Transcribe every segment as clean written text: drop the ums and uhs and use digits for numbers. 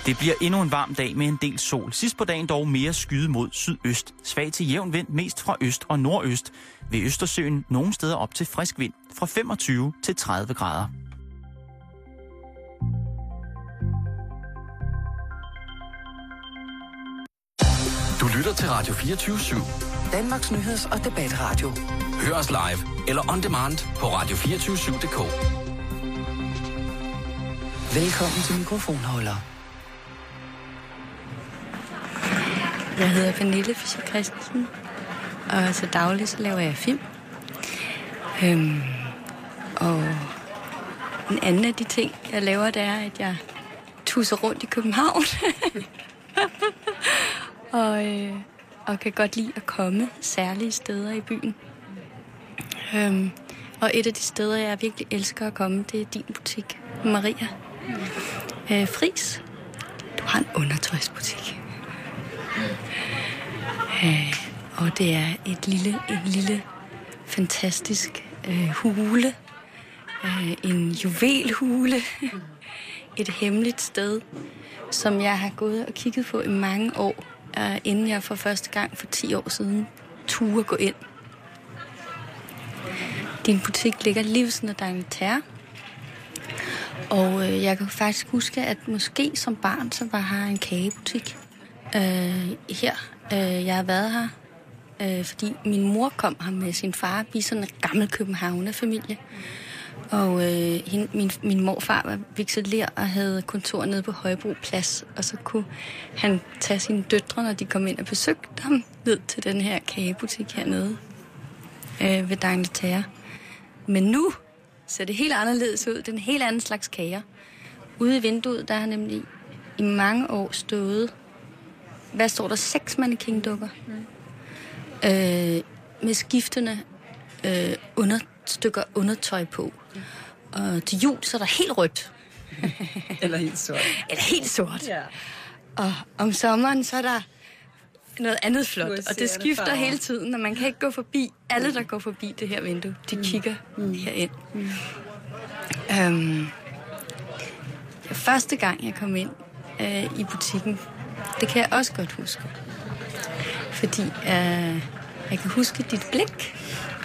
Det bliver endnu en varm dag med en del sol. Sidst på dagen dog mere skyde mod sydøst. Svag til jævn vind mest fra øst og nordøst. Ved Østersøen nogle steder op til frisk vind fra 25 til 30 grader. Du lytter til Radio 24/7. Danmarks nyheds- og debatradio. Hør os live eller on demand på radio247.dk. Velkommen til mikrofonholder. Jeg hedder Pernille Fischer Christensen, og til daglig så laver jeg film. Og en anden af de ting, jeg laver, det er, at jeg tusser rundt i København. og kan godt lide at komme særlige steder i byen. Og et af de steder, jeg virkelig elsker at komme, det er din butik, Maria Friis. Du har en undertøjsbutik. Og det er en lille fantastisk hule. En juvelhule. Et hemmeligt sted, som jeg har gået og kigget på i mange år, inden jeg for første gang for 10 år siden turde gå ind. Din butik ligger lige ved siden af D'Angleterre. Og jeg kan faktisk huske, at måske som barn, så var her en kagebutik. Her. Jeg har været her, fordi min mor kom her med sin far. Vi er sådan en gammel københavnerfamilie. Og min morfar var vekselerer og havde kontor nede på Højbro Plads. Og så kunne han tage sine døtre, når de kom ind og besøgte ham, ned til den her kagebutik hernede ved D'Angleterre. Men nu ser det helt anderledes ud. Det er en helt anden slags kager. Ude i vinduet, der har nemlig i mange år stået, hvad står der, 6 mannequin-dukker. Med skiftende undertøj på. Og til jul, så er der helt rødt. Eller helt sort. Eller helt sort. Ja. Og om sommeren, så er der noget andet flot. Og det skifter farver hele tiden, og man kan ikke gå forbi. Alle, der går forbi det her vindue, de kigger herind. Første gang, jeg kom ind i butikken, det kan jeg også godt huske. Fordi jeg kan huske dit blik.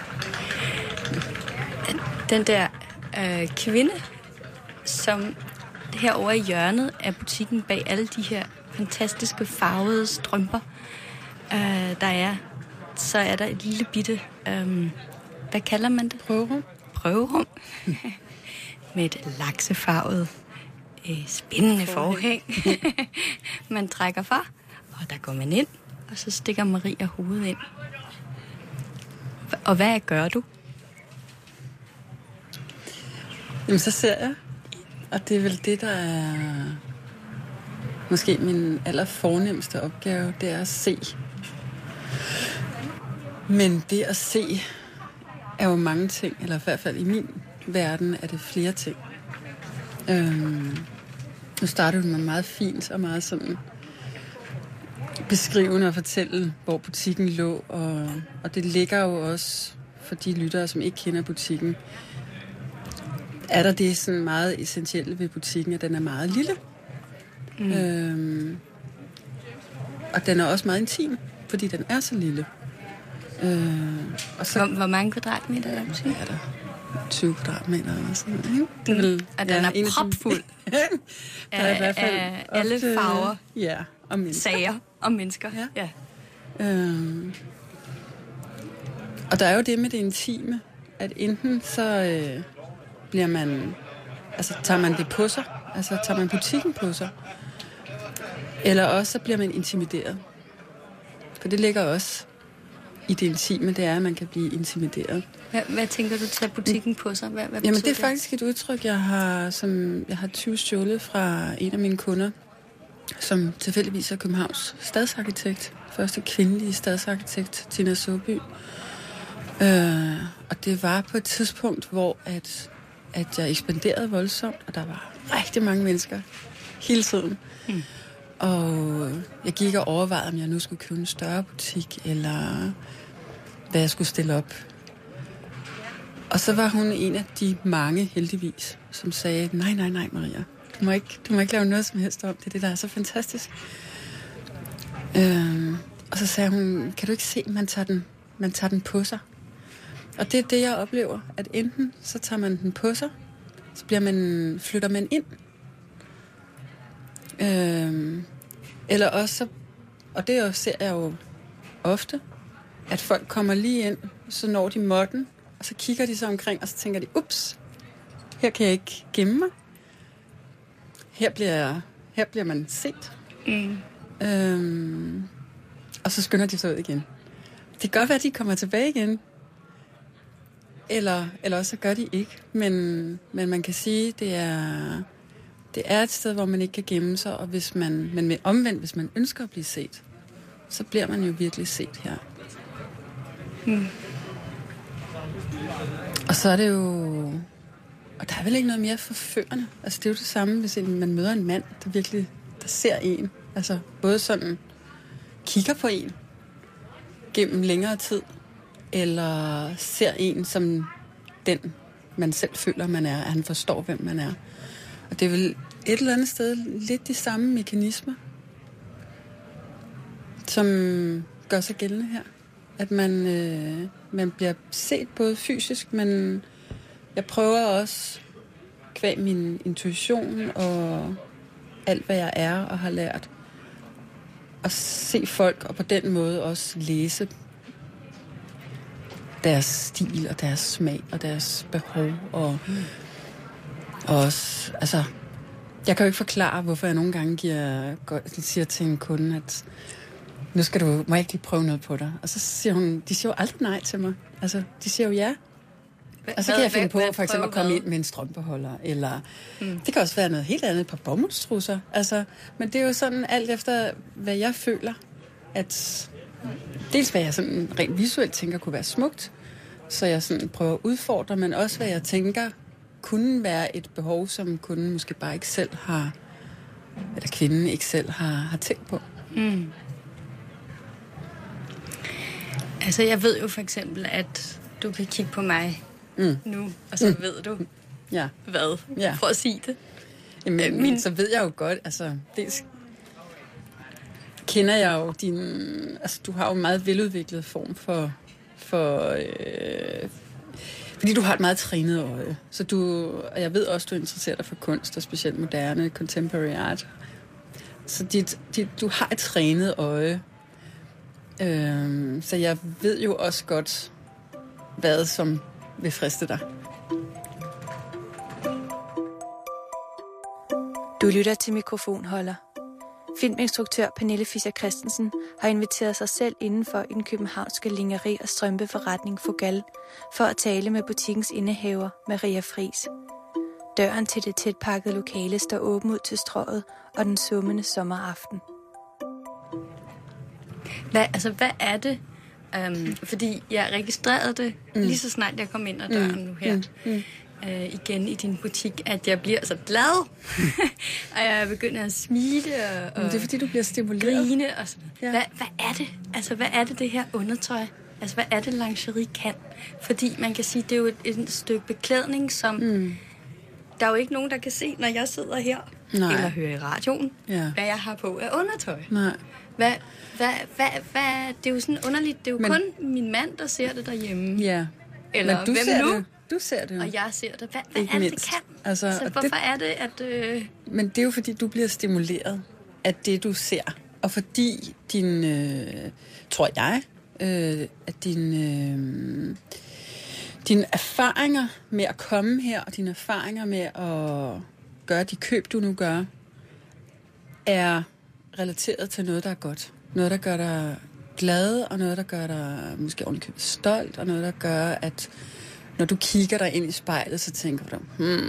Den der kvinde, som herovre i hjørnet af butikken bag alle de her fantastiske farvede strømper, der er, så er der et lille bitte, hvad kalder man det? Prøverum. Med et laksefarvet, spændende forhæng. Man trækker fra, og der går man ind, og så stikker Maria hovedet ind. Og hvad gør du? Jamen, så ser jeg. Og det er vel det, der er måske min allerfornemmeste opgave, det er at se. Men det at se er jo mange ting, eller i hvert fald i min verden er det flere ting. Nu startede du med meget fint og meget sådan beskrivende og fortælle, hvor butikken lå. Og det ligger jo også for de lyttere, som ikke kender butikken. Er der det sådan meget essentielle ved butikken, at den er meget lille. Og den er også meget intim, fordi den er så lille. Og så, hvor mange kvadratmeter er butikken? Er der 20 kvadratmeter eller sådan noget. Det er vel, og den er propfuld af, i hvert fald af alle farver, og mennesker. Sager og mennesker. Ja. Og der er jo det med det intime, at enten så bliver man, altså tager man det på sig, altså tager man butikken på sig, eller også så bliver man intimideret. For det ligger også i det intime, det er, at man kan blive intimideret. Hvad tænker du, tage butikken på sig? Hvad Jamen det er faktisk et udtryk, jeg har 20 stjålet fra en af mine kunder, som tilfældigvis er Københavns stadsarkitekt. Første kvindelige stadsarkitekt, Tina Søby. Og det var på et tidspunkt, hvor at jeg ekspanderede voldsomt, og der var rigtig mange mennesker hele tiden. Og jeg gik og overvejede, om jeg nu skulle købe en større butik, eller hvad jeg skulle stille op. Og så var hun en af de mange, heldigvis, som sagde, nej, Maria, Du må ikke lave noget som helst om. Det er det, der er så fantastisk. Og så sagde hun, kan du ikke se, man tager den på sig? Og det er det, jeg oplever, at enten så tager man den på sig, så flytter man ind. Eller også, og det ser jeg jo ofte, at folk kommer lige ind, så når de måtten, og så kigger de så omkring, og så tænker de, ups, her kan jeg ikke gemme mig. Her bliver man set. Og så skynder de sig ud igen. Det kan godt være, at de kommer tilbage igen. Eller også så gør de ikke. Men man kan sige, det er et sted, hvor man ikke kan gemme sig, og men omvendt, hvis man ønsker at blive set, så bliver man jo virkelig set her. Og så er det jo... Og der er vel ikke noget mere forførende. Altså, det er jo det samme, hvis man møder en mand, der ser en. Altså, både sådan kigger på en gennem længere tid, eller ser en som den, man selv føler, man er, at han forstår, hvem man er. Og det er vel et eller andet sted lidt de samme mekanismer, som gør sig gældende her. At man bliver set både fysisk, men jeg prøver også kvæg min intuition og alt, hvad jeg er og har lært, at se folk og på den måde også læse deres stil og deres smag og deres behov og også, altså, jeg kan jo ikke forklare, hvorfor jeg nogle gange siger til en kunde, at nu må jeg ikke lige prøve noget på dig. Og så siger hun, de siger jo aldrig nej til mig. Altså, de siger jo ja. Og så kan jeg finde på for eksempel at komme ind med en strømpeholder, eller det kan også være noget helt andet, et par bomuldstrusser. Altså, men det er jo sådan alt efter, hvad jeg føler, at dels hvad jeg sådan rent visuelt tænker kunne være smukt, så jeg sådan prøver at udfordre, men også hvad jeg tænker kunne være et behov, som kunden måske bare ikke selv har, eller kvinden ikke selv har tænkt på. Altså, jeg ved jo for eksempel, at du kan kigge på mig nu, og så ved du, hvad? Ja. Prøv at sige det. Jamen, så ved jeg jo godt, altså, dels kender jeg jo altså, du har jo en meget veludviklet form for fordi du har et meget trænet øje. Så og jeg ved også, du interesserer dig for kunst, og specielt moderne, contemporary art. Så du har et trænet øje. Så jeg ved jo også godt, hvad som vil friste dig. Du lytter til Mikrofonholder. Filminstruktør Pernille Fischer Christensen har inviteret sig selv indenfor i den københavnske lingeri- og strømpeforretning Fogal for at tale med butikkens indehaver Maria Friis. Døren til det tætpakkede lokale står åben ud til Strøget og den summende sommeraften. Hvad er det? Fordi jeg registrerede det lige så snart jeg kom ind ad døren nu her. Igen i din butik, at jeg bliver så glad, og jeg begynder at smile og det er fordi, du bliver stimuleret. Grine og sådan. Ja. Hvad er det? Altså, hvad er det her undertøj? Altså, hvad er det, lingerie kan? Fordi man kan sige, det er jo et stykke beklædning, som der er jo ikke nogen, der kan se, når jeg sidder her, eller hører i radioen, hvad jeg har på af undertøj. Nej. Det er jo sådan underligt, det er jo kun min mand, der ser det derhjemme. Ja. Eller men du hvem ser nu? Det. Du ser det jo. Og jeg ser det. Hvad er det, det kan? Altså, så hvorfor er det, at... Men det er jo, fordi du bliver stimuleret af det, du ser. Og fordi tror jeg, at dine erfaringer med at komme her, og dine erfaringer med at gøre de køb, du nu gør, er relateret til noget, der er godt. Noget, der gør dig glad, og noget, der gør dig måske ordentligt stolt, og noget, der gør, at når du kigger dig ind i spejlet, så tænker du,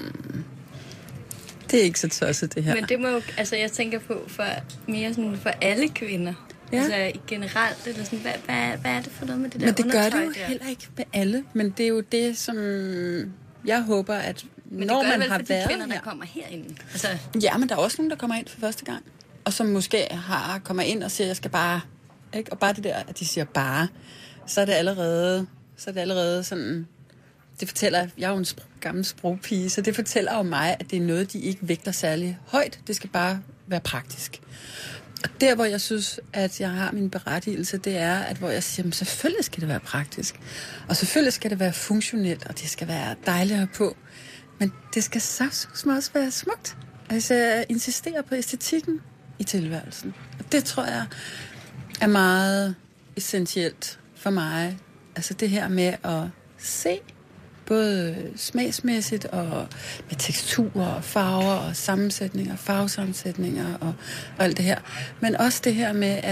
det er ikke så tosset, det her. Men det må jo, altså jeg tænker på mere sådan for alle kvinder. Ja. Altså generelt, eller sådan, hvad er det for noget med det der undertøj? Men det gør det jo heller ikke med alle, men det er jo det, som jeg håber, at men når man har været her... Men det gør det vel for de kvinder, der kommer herinde? Altså... Ja, men der er også nogen, der kommer ind for første gang, og som måske kommer ind og siger, jeg skal bare... Ikke? Og bare det der, at de siger bare, så er det allerede sådan... det fortæller, jeg er jo en gammel sprogpige, så det fortæller jo mig, at det er noget, de ikke vægter særlig højt. Det skal bare være praktisk. Og der, hvor jeg synes, at jeg har min berettigelse, det er, at hvor jeg siger, selvfølgelig skal det være praktisk. Og selvfølgelig skal det være funktionelt, og det skal være dejligt at have på. Men det skal også være smukt. Altså, jeg insisterer på æstetikken i tilværelsen. Og det tror jeg er meget essentielt for mig. Altså det her med at se, både smagsmæssigt og med teksturer og farver og sammensætninger, farvesammensætninger og alt det her. Men også det her med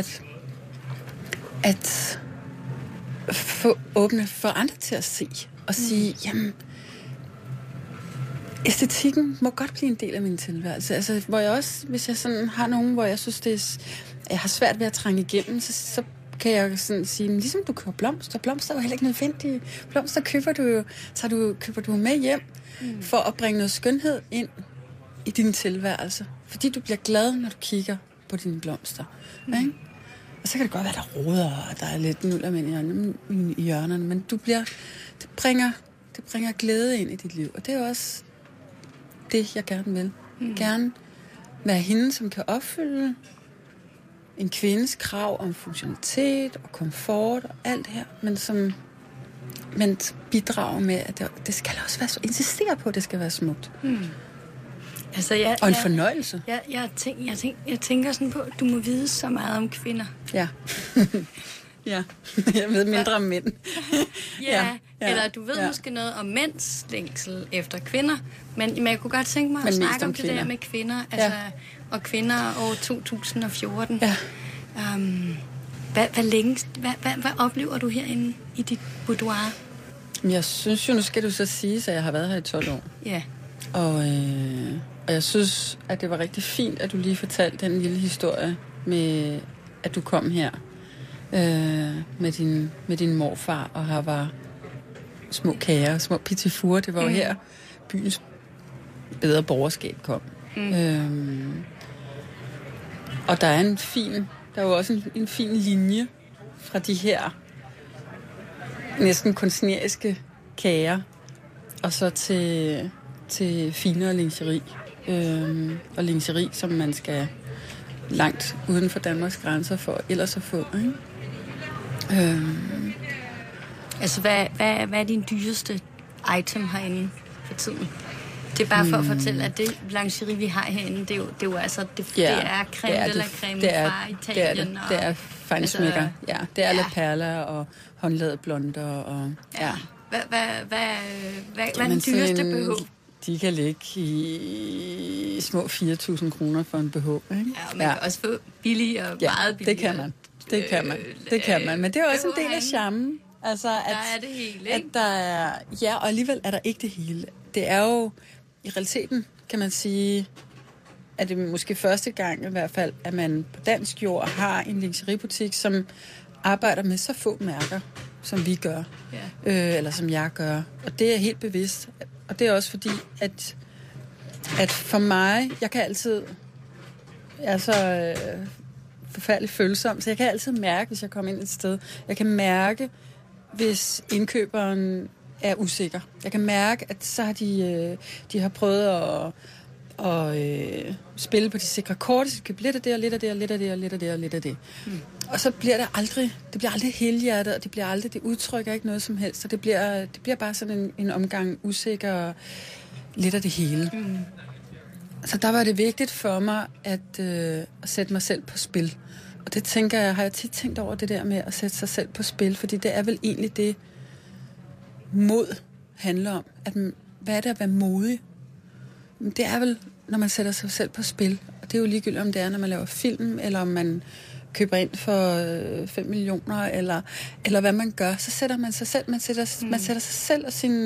at få åbne for andre til at se og sige, jamen, æstetikken må godt blive en del af min tilværelse. Altså, hvor jeg også, hvis jeg sådan har nogen, hvor jeg synes, jeg har svært ved at trænge igennem, så kan jeg sådan sige, men ligesom du køber blomster. Blomster er jo heller ikke nødvendige. Blomster køber du med hjem for at bringe noget skønhed ind i din tilværelse. Fordi du bliver glad, når du kigger på dine blomster. Ikke? Og så kan det godt være, der roder, og der er lidt nullermænd i hjørnerne, men det bringer glæde ind i dit liv. Og det er også det, jeg gerne vil. Gerne være hende, som kan opfylde en kvindes krav om funktionalitet og komfort og alt det her, men bidrager med, at det skal også være så, insistere på, at det skal være smukt. Altså, og en fornøjelse. Jeg tænker sådan på, at du må vide så meget om kvinder. Ja. Ja, jeg ved mindre om mænd. ja, eller du ved måske noget om mænds længsel efter kvinder, men jeg kunne godt tænke mig at snakke om det der med kvinder, altså, og kvinder år 2014. Ja. Hvad oplever du herinde i dit boudoir? Jeg synes jo, nu skal du så sige, at jeg har været her i 12 år. Ja. Og jeg synes, at det var rigtig fint, at du lige fortalte den lille historie med, at du kom her med din morfar, og her var små kager, små pittifurer. Det var jo her, byens bedre borgerskab kom. Og der er jo også en fin linje fra de her næsten kunstneriske kager, og så til finere lingerie. Og lingerie, som man skal langt uden for Danmarks grænser for ellers at få. Ikke? Altså, hvad er din dyreste item herinde for tiden? Det er bare for at fortælle, at det lingerie, vi har herinde, det er jo altså, det er creme de la creme fra Italien. Det er fejnsmækker. Altså, ja, det er la perla og håndlavet blonder. Og, ja. Hvad er den dyreste BH? De kan ligge i små 4.000 kroner for en BH. Ikke? Ja, og man kan også få billige og meget billige. Det kan man. Men det er også en del af charmen. Altså, der er det hele, ikke? At der er, ja, og alligevel er der ikke det hele. Det er jo, i realiteten, kan man sige, at det måske første gang i hvert fald, at man på dansk jord har en lingeriebutik, som arbejder med så få mærker, som vi gør. Ja. Eller som jeg gør. Og det er helt bevidst. Og det er også fordi, at for mig, jeg kan altid, jeg er så forfærdeligt følsom, så jeg kan altid mærke, hvis jeg kommer ind et sted, jeg kan mærke, hvis indkøberen er usikker. Jeg kan mærke, at så har de har prøvet at spille på de sikre kort, så de køber lidt af det, og lidt af det, og lidt af det, og lidt af det, og lidt af det. Og så bliver det bliver aldrig helhjertet, og det udtrykker ikke noget som helst, så det bliver bare sådan en omgang usikker, og lidt af det hele. Så der var det vigtigt for mig at sætte mig selv på spil. Og det har jeg tit tænkt over, det der med at sætte sig selv på spil, fordi det er vel egentlig det, mod handler om. Hvad er det at være modig? Det er vel, når man sætter sig selv på spil. Og det er jo ligegyldigt, om det er, når man laver film, eller om man køber ind for 5 millioner, eller hvad man gør. Så sætter man sig selv, man sætter sig selv og sin,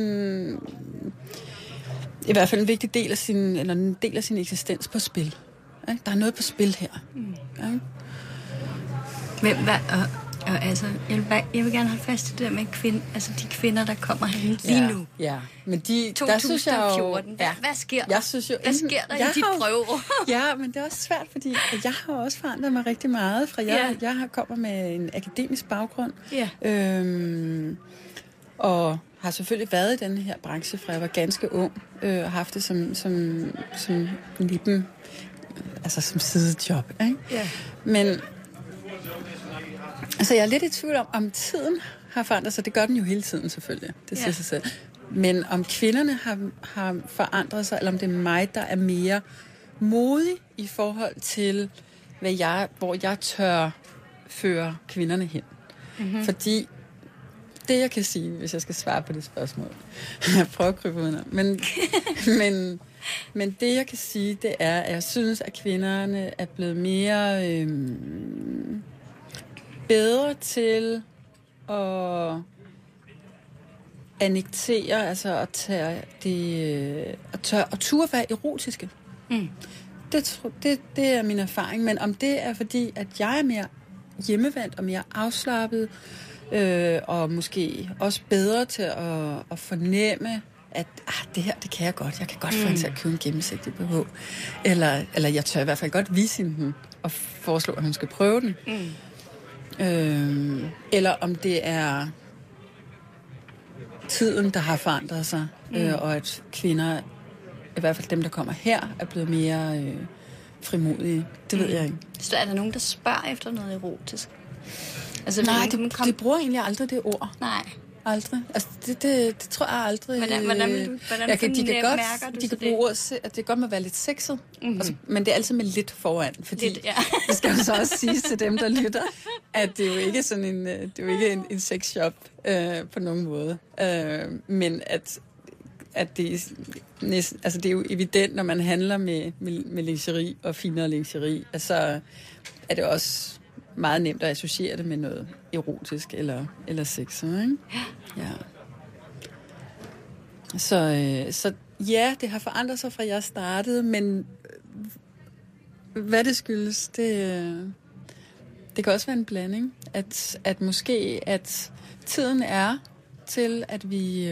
i hvert fald en vigtig del af sin eksistens på spil. Ja? Der er noget på spil her. Ja? Men altså, jeg vil gerne holde fast i det der med de kvinder, der kommer hen lige nu. Ja, men 2014. Der synes jeg jo, hvad sker der? Jeg synes jo, hvad sker der i dit prøveår? Ja, men det er også svært, fordi jeg har også forandret mig rigtig meget. Fra jeg kommer med en akademisk baggrund, og har selvfølgelig været i den her branche, fra jeg var ganske ung, og haft det som lippen, altså som sidejob, ikke? Ja. Men altså, jeg er lidt i tvivl om tiden har forandret sig. Det gør den jo hele tiden, selvfølgelig. Det siger sig selv. Men om kvinderne har forandret sig, eller om det er mig, der er mere modig i forhold til, hvor jeg tør føre kvinderne hen. Mm-hmm. Fordi det, jeg kan sige, hvis jeg skal svare på det spørgsmål, jeg prøver at krybe udenom, men det, jeg kan sige, det er, at jeg synes, at kvinderne er blevet mere bedre til at annektere, altså at tage det, at turde være erotiske. Mm. Det er min erfaring, men om det er fordi, at jeg er mere hjemmevandt og mere afslappet, og måske også bedre til at fornemme, at det her, det kan jeg godt. Jeg kan godt få hende til at købe en gennemsigtig BH. Eller jeg tør i hvert fald godt vise hende og foreslå, at hun skal prøve den. Mm. Eller om det er tiden, der har forandret sig, og at kvinder, i hvert fald dem, der kommer her, er blevet mere frimodige. Det ved jeg ikke. Så er der nogen, der spørger efter noget erotisk? Altså, nej, det bruger egentlig aldrig det ord. Nej. Aldrig. Altså, det tror jeg aldrig. Hvordan mærker du de kan bruge ord, at det godt må være lidt sexet, altså, men det er altid med lidt foran, fordi det skal jo så også siges til dem, der lytter, at det er jo ikke sådan en sexshop på nogen måde. Men at det er næsten, altså det er jo evident, når man handler med lingerie og finere lingerie, altså er det også meget nemt at associere det med noget erotisk eller sexet, ikke? Ja. Så ja, det har forandret sig fra jeg startede, men hvad det skyldes, det kan også være en blanding. At måske, at tiden er til, at vi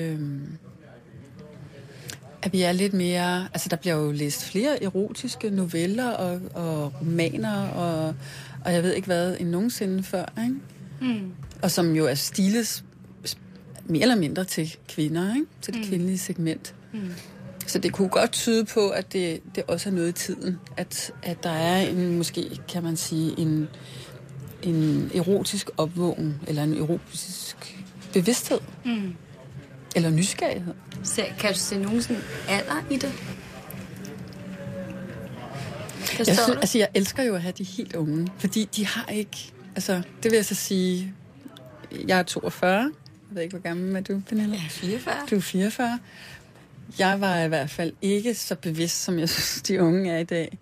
er lidt mere. Altså, der bliver jo læst flere erotiske noveller og romaner og jeg ved ikke hvad end nogensinde før, ikke? Mm. Og som jo er stilet mere eller mindre til kvinder, ikke? Til det kvindelige segment. Mm. Så det kunne godt tyde på, at det også er noget i tiden, at der er måske, kan man sige, en erotisk opvågen, eller en erotisk bevidsthed, eller nysgerrighed. Så kan du se nogen sådan alder i det? Jeg elsker jo at have de helt unge, fordi de har ikke, altså det vil jeg så sige, jeg er 42, jeg ved ikke, hvor gammel er du, Pernille? Jeg er 44. Du er 44. Jeg var i hvert fald ikke så bevidst, som jeg synes, de unge er i dag.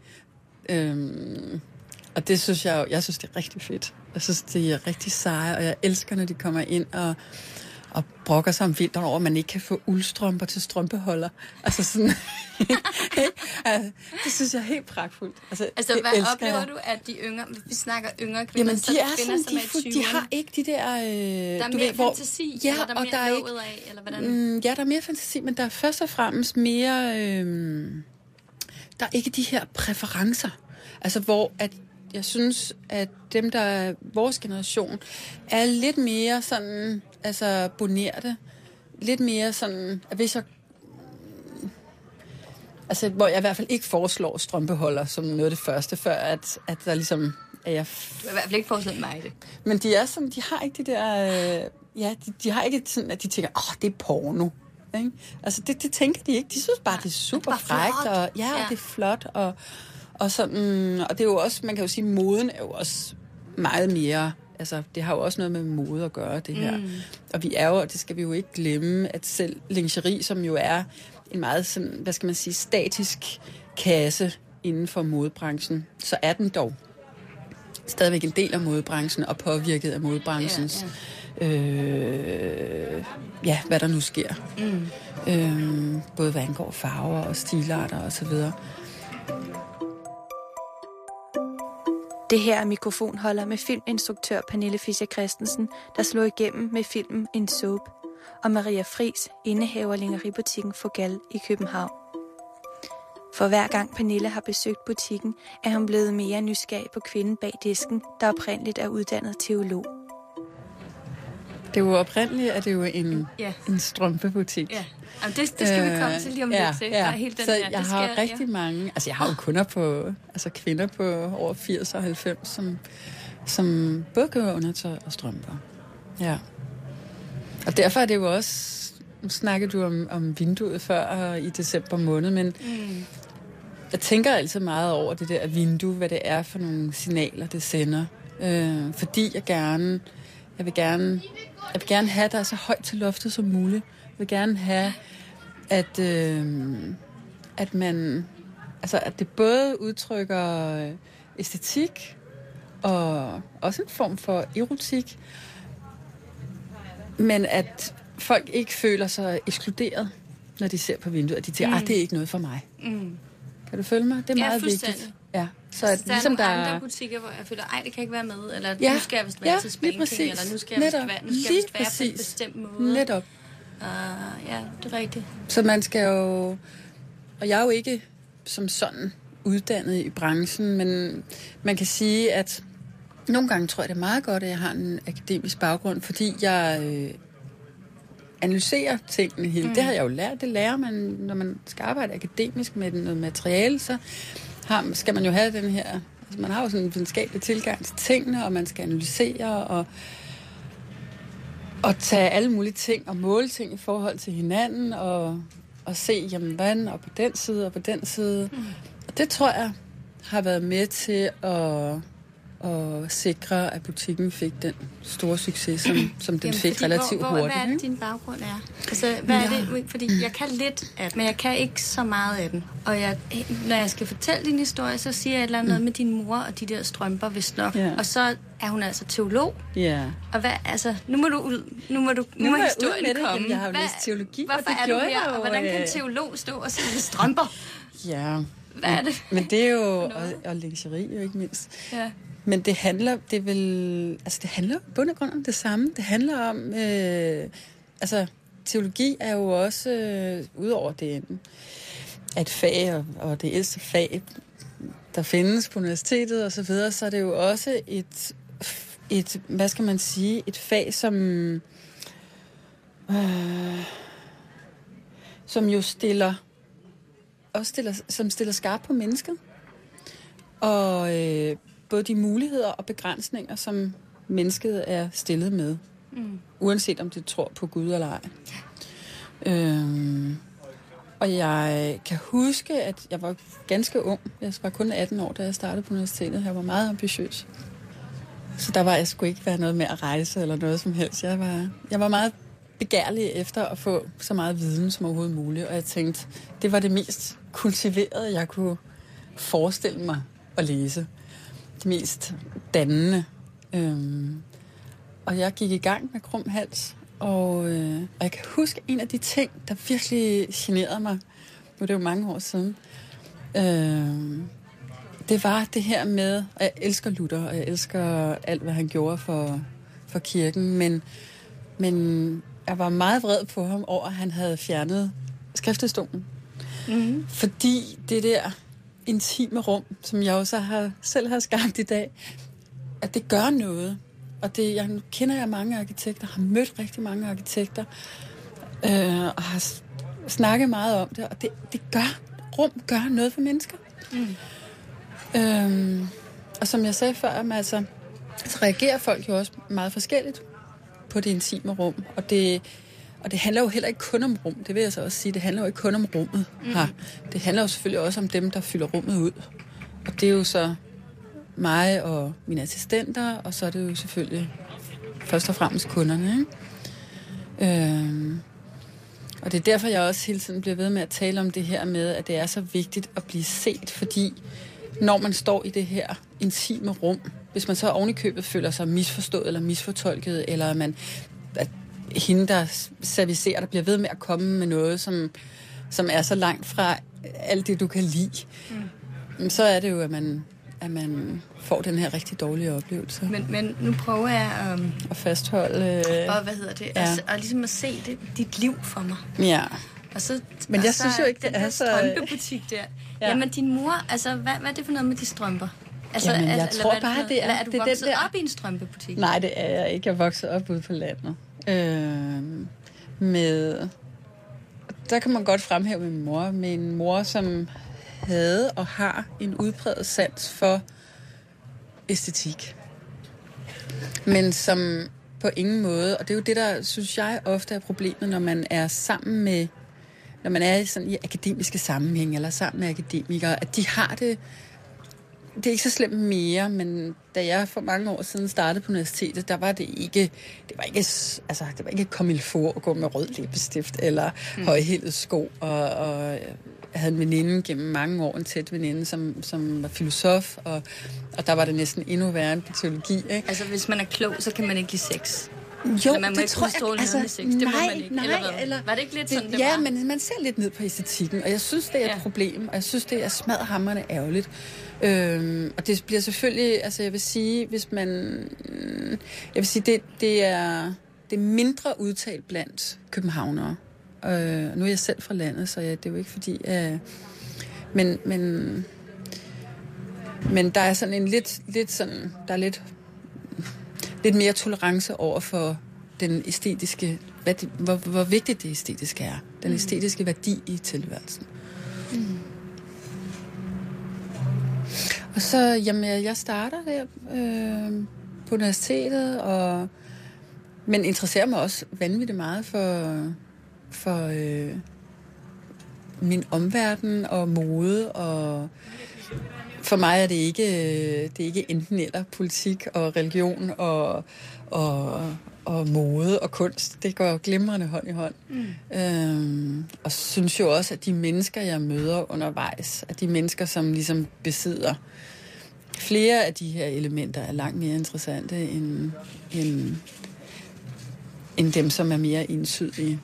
Og det synes jeg synes, det er rigtig fedt. Jeg synes, det er rigtig seje, og jeg elsker, når de kommer ind og brokker sig om vinteren over, at man ikke kan få uldstrømper til strømpeholder. Altså sådan. Det synes jeg er helt pragtfuldt. Altså hvad oplever du, at de yngre, hvis vi snakker yngre kvinder, jamen, de er kvinder, som er i 20'erne? De har ikke de der... der er mere fantasi, eller der er mere lovet af, eller hvordan? Ja, der er mere fantasi, men der er først og fremmest mere... der er ikke de her præferencer. Altså, hvor at jeg synes, at dem, der er vores generation, er lidt mere sådan, altså bonerte. Lidt mere sådan, at hvis jeg... Altså, hvor jeg i hvert fald ikke foreslår strømpeholder som noget af det første, før at der ligesom... Du har i hvert fald ikke foreslået mig det. Men de er sådan, de har ikke de der... de har ikke sådan, at de tænker, det er porno. Ikke? Altså, det tænker de ikke. De synes bare, det er super frækt, og det er flot, og sådan, og det er jo også, man kan jo sige, moden er jo også meget mere, altså det har jo også noget med mode at gøre, det her. Og vi er jo, og det skal vi jo ikke glemme, at selv lingerie, som jo er en meget sådan, hvad skal man sige, statisk kasse inden for modebranchen, så er den dog stadigvæk en del af modebranchen og påvirket af modebranchens hvad der nu sker. Både hvad angår farver og stilarter og så videre. Det her er Mikrofonholder med filminstruktør Pernille Fischer Christensen, der slog igennem med filmen En Soap, og Maria Friis, indehaver lingeriebutikken Fogal i København. For hver gang Pernille har besøgt butikken, er hun blevet mere nysgerrig på kvinden bag disken, der oprindeligt er uddannet teolog. Det er jo oprindeligt, at det er jo en strømpebutik. Ja. Jamen, det skal vi komme til lige om lidt til. Ja. Helt den så der. jeg har rigtig mange... Altså, jeg har jo kunder på... Altså, kvinder på over 80 og 90, som både køber undertøj og strømper. Ja. Og derfor er det jo også... Nu snakkede du om vinduet før i december måned, men jeg tænker altid meget over det der vindue, hvad det er for nogle signaler, det sender. Fordi jeg vil gerne have, der er så højt til loftet som muligt. Jeg vil gerne have, at man... Altså, at det både udtrykker æstetik og også en form for erotik, men at folk ikke føler sig ekskluderet, når de ser på vinduet, og de tænker, det er ikke noget for mig. Kan du følge mig? Det er meget vigtigt. Ja, så at, der ligesom er nogle andre butikker, hvor jeg føler, det kan ikke være med, eller nu skal jeg vist være til spanking, eller nu skal jeg vist være på en bestemt måde. Netop. Ja, det er rigtigt. Så man skal jo... Og jeg er jo ikke som sådan uddannet i branchen, men man kan sige, at nogle gange tror jeg, det er meget godt, at jeg har en akademisk baggrund, fordi jeg analyserer tingene helt. Det har jeg jo lært. Det lærer man, når man skal arbejde akademisk med noget materiale, så skal man jo have den her... Altså man har jo sådan en videnskabelig tilgang til tingene, og man skal analysere og tage alle mulige ting og måle ting i forhold til hinanden, og se, jamen, hvad og på den side og på den side. Og det tror jeg har været med til at sikre, at butikken fik den store succes, som den fik relativt hurtigt. Hvad er det, din baggrund er? Altså, hvad er det? Fordi jeg kan lidt af det, men jeg kan ikke så meget af den. Og når jeg skal fortælle din historie, så siger jeg et eller andet med din mor og de der strømper, vist nok. Og så er hun altså teolog. Ja. Og hvad, altså, nu må historien komme. Jeg har jo læst teologi, hvorfor er du her, og hvordan kan en teolog stå og sælge strømper? Ja. Hvad er det? Men det er jo, og lingerie jo ikke mindst. Ja. Men det handler bund og grund om det samme. Det handler om, teologi er jo også, udover det et fag, og det ældste fag, der findes på universitetet og så videre, så er det jo også et hvad skal man sige, et fag, som jo stiller skarpt på mennesket. Og både de muligheder og begrænsninger, som mennesket er stillet med. Uanset om det tror på Gud eller ej. Og jeg kan huske, at jeg var ganske ung. Jeg var kun 18 år, da jeg startede på universitetet. Jeg var meget ambitiøs. Så jeg skulle ikke være noget med at rejse eller noget som helst. Jeg var meget begærlig efter at få så meget viden som overhovedet muligt. Og jeg tænkte, det var det mest kultiverede, jeg kunne forestille mig at læse. Det mest dannende. Og jeg gik i gang med krum hals. Og jeg kan huske en af de ting, der virkelig generede mig, nu er det jo mange år siden, det var det her med, og jeg elsker Luther, og jeg elsker alt, hvad han gjorde for kirken, men jeg var meget vred på ham over, at han havde fjernet skriftestolen. Mm-hmm. Fordi det der intime rum, som jeg også selv har skabt i dag, at det gør noget. Og jeg kender mange arkitekter, har mødt rigtig mange arkitekter, og har snakket meget om det, og rum gør noget for mennesker. Og som jeg sagde før, så reagerer folk jo også meget forskelligt på det intime rum, og det handler jo heller ikke kun om rum, det vil jeg så også sige, det handler jo ikke kun om rummet her. Det handler jo selvfølgelig også om dem, der fylder rummet ud. Og det er jo så mig og mine assistenter, og så er det jo selvfølgelig først og fremmest kunderne, ikke? Og det er derfor, jeg også hele tiden bliver ved med at tale om det her med, at det er så vigtigt at blive set, fordi når man står i det her intime rum, hvis man så oven i købet føler sig misforstået eller misfortolket, eller at hende, der servicerer, der bliver ved med at komme med noget, som er så langt fra alt det, du kan lide, så er det jo, at man får den her rigtig dårlige oplevelse. Men nu prøver jeg at fastholde... og hvad hedder det? Ja. Og ligesom at se dit liv for mig. Ja. Og så, men jeg synes jo ikke, det er så... Den der strømpebutik der. Ja. Jamen, din mor, altså, hvad er det for noget med de strømper? Altså, jamen, jeg tror bare, det er... Eller er du vokset op i en strømpebutik? Nej, det er jeg ikke. Jeg er vokset op ude på landet. Med... Der kan man godt fremhæve min mor. Min mor, som havde og har en udpræget sans for æstetik. Men som på ingen måde, og det er jo det, der, synes jeg, ofte er problemet, når man er sammen med, når man er sådan i akademiske sammenhæng, eller sammen med akademikere, at de har det er ikke så slemt mere, men da jeg for mange år siden startede på universitetet, der var det var ikke comme il faut at gå med rød læbestift eller højhælede sko, og jeg havde en veninde gennem mange år, en tæt veninde, som var filosof, og der var det næsten endnu værre end på teologi, ikke? Altså, hvis man er klog, så kan man ikke give sex. Jo, man må det ikke tror jeg, altså, sex. Det må man ikke, eller var det ikke lidt sådan, det ja, var? men man ser lidt ned på æstetikken, og jeg synes, det er et problem, og jeg synes, det er smadhamrende ærgerligt. Og det bliver selvfølgelig, altså jeg vil sige, det er mindre udtalt blandt københavnere. Nu er jeg selv fra landet, så det er jo ikke fordi, men der er sådan en lidt sådan, der er lidt mere tolerance over for den æstetiske, hvor vigtigt det æstetiske er. Den æstetiske værdi i tilværelsen. Og så, jeg starter der på universitetet, men interesserer mig også vanvittigt meget for min omverden og mode, og for mig er det ikke enten eller politik og religion og mode og kunst. Det går glimrende hånd i hånd. Og synes jo også, at de mennesker, jeg møder undervejs, at de mennesker, som ligesom besidder flere af de her elementer, er langt mere interessante end dem, som er mere entydige.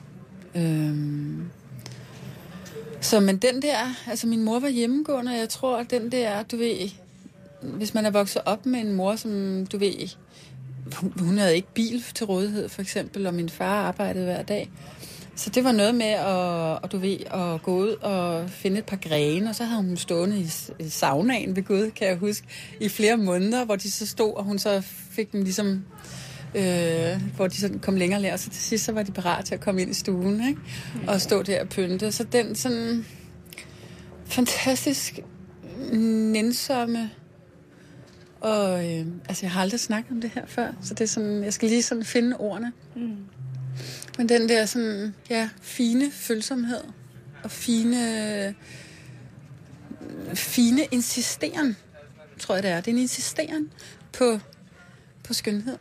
Så, men den der, altså min mor var hjemmegående, og jeg tror, at den der, du ved, hvis man er vokset op med en mor, som, du ved, hun havde ikke bil til rådighed, for eksempel, og min far arbejdede hver dag. Så det var noget med at gå ud og finde et par grene, og så havde hun stående i saunaen ved Gud, kan jeg huske, i flere måneder, hvor de så stod, og hun så fik dem ligesom, hvor de sådan kom længere og så til sidst så var de parat til at komme ind i stuen, ikke? Og stå der og pynte. Så den sådan fantastisk nænsomme, og altså jeg har aldrig snakket om det her før, så det er sådan, jeg skal lige sådan finde ordene. Men den der sådan, fine følsomhed og fine insisteren, tror jeg det er. Det er en insisteren på skønhed.